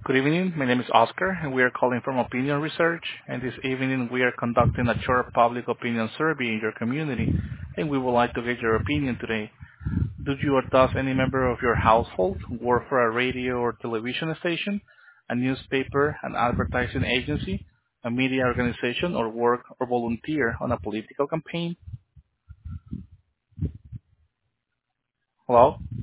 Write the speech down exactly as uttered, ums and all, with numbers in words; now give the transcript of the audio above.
Good evening. My name is Oscar, and we are calling from Opinion Research. And this evening, we are conducting a short public opinion survey in your community, and we would like to get your opinion today. Do you or does any member of your household work for a radio or television station, a newspaper, an advertising agency, a media organization, or work or volunteer on a political campaign? Hello?